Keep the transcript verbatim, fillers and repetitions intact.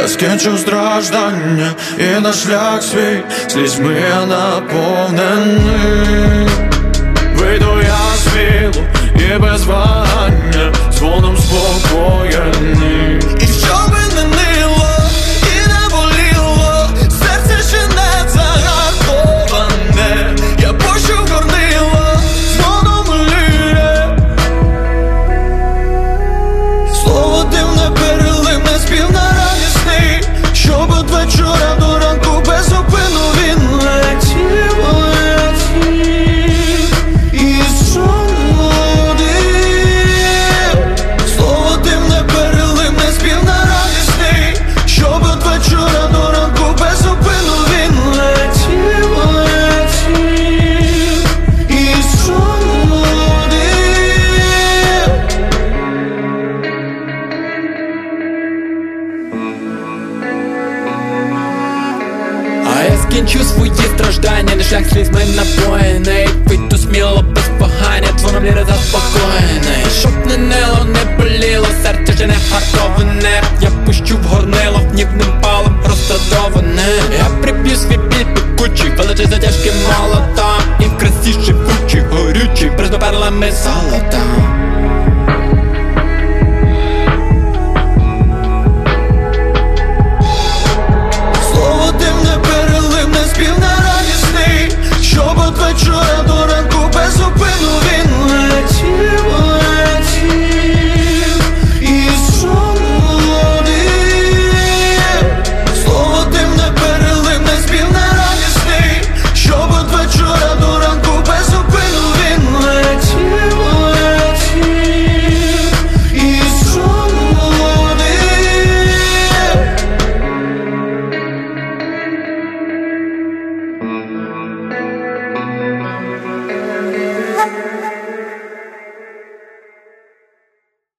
скінчу страждання, і наш шлях свій слізьми наповнений. Вийду я сміло і без вагання, дзвоном спокоєний. І що би не нило, і не боліло, серце ще не загартоване, я пущу в горнило, дзвоном ліє. Слово дивне, переливне, спів на радісний, щоб від вечора до ранку без зупину він летів, летів і сонудив. Слово дивне, переливне, спів на радісний, щоб від вечора до ранку без зупину він летів, летів і сонудив. А я скінчу свої страждання, не шлях слізьми напоєний. Вийду сміло без вагання, дзвоном ліри заспокоєний. Щоб не нило, не боліло, серце ще не гарно.